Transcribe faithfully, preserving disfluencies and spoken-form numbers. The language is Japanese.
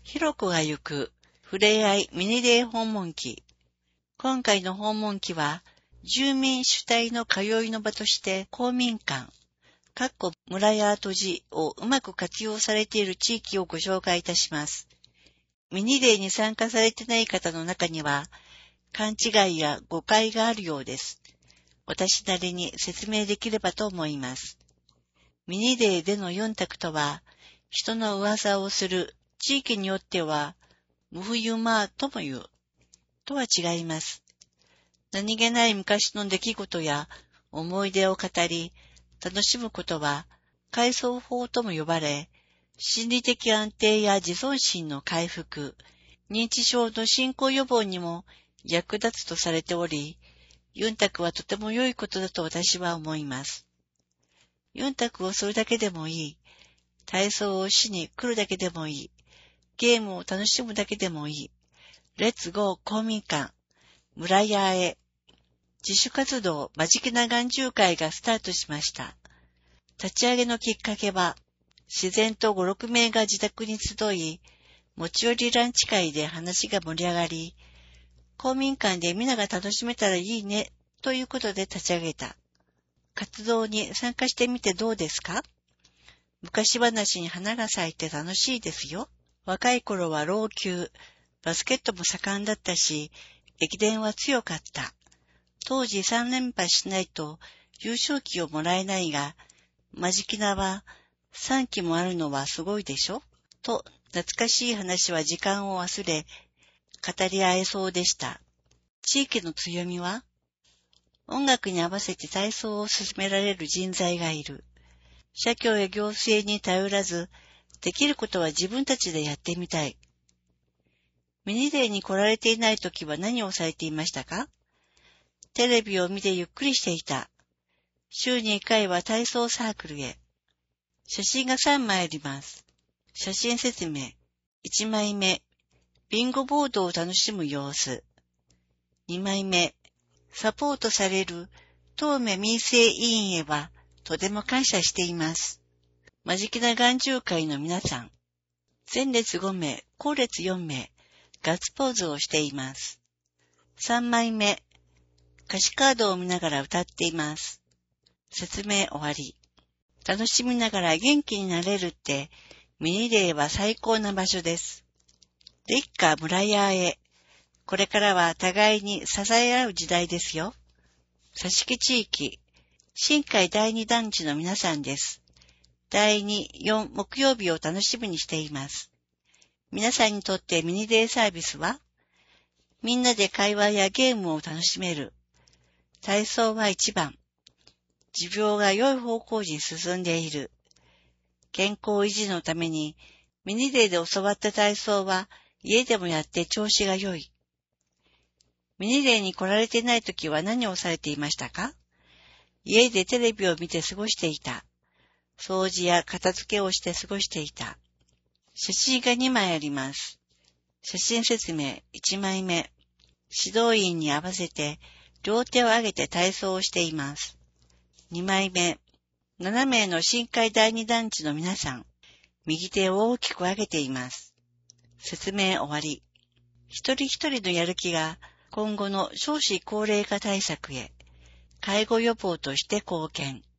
ひろこが行くふれあいミニデイ訪問記。今回の訪問記は、住民主体の通いの場として公民館、かっこ村や跡地をうまく活用されている地域をご紹介いたします。ミニデイに参加されてない方の中には、勘違いや誤解があるようです。私なりに説明できればと思います。ミニデイでのよん択とは、人の噂をする、地域によっては、無冬間とも言う、とは違います。何気ない昔の出来事や思い出を語り、楽しむことは、回想法とも呼ばれ、心理的安定や自尊心の回復、認知症の進行予防にも役立つとされており、ユンタクはとても良いことだと私は思います。ユンタクをするだけでもいい、体操をしに来るだけでもいい、ゲームを楽しむだけでもいい、レッツゴー公民館、村屋へ、自主活動まじきな眼中会がスタートしました。立ち上げのきっかけは、自然とご、ろくめいが自宅に集い、持ち寄りランチ会で話が盛り上がり、公民館でみんなが楽しめたらいいね、ということで立ち上げた。活動に参加してみてどうですか？昔話に花が咲いて楽しいですよ。若い頃は老朽、バスケットも盛んだったし、駅伝は強かった。当時さん連覇しないと優勝旗をもらえないが、マジキナはさんきもあるのはすごいでしょ？と、懐かしい話は時間を忘れ、語り合えそうでした。地域の強みは、音楽に合わせて体操を進められる人材がいる。社協や行政に頼らず、できることは自分たちでやってみたい。ミニデイに来られていないときは何をされていましたか？テレビを見てゆっくりしていた。週にいっかいは体操サークルへ。写真がさんまいあります。写真説明。いちまいめ。ビンゴボードを楽しむ様子。にまいめ。サポートされる東目民生委員へはとても感謝しています。まじきな眼中会の皆さん。前列ごめい、後列よんめい。ガッツポーズをしています。さんまいめ。歌詞カードを見ながら歌っています。説明終わり。楽しみながら元気になれるって、ミニデイは最高な場所です。でっか村屋へ。これからは互いに支え合う時代ですよ。佐敷地域、新海だいに団地の皆さんです。だいに、よん木曜日を楽しみにしています。皆さんにとってミニデイサービスは、みんなで会話やゲームを楽しめる。体操はいちばん。持病が良い方向に進んでいる。健康維持のために、ミニデイで教わった体操は家でもやって調子が良い。ミニデイに来られていないときは何をされていましたか？家でテレビを見て過ごしていた。掃除や片付けをして過ごしていた。写真がにまいあります。写真説明いちまいめ。指導員に合わせて両手を上げて体操をしています。にまいめ。ななめいの新海だいに団地の皆さん。右手を大きく上げています。説明終わり。一人一人のやる気が今後の少子高齢化対策へ、介護予防として貢献。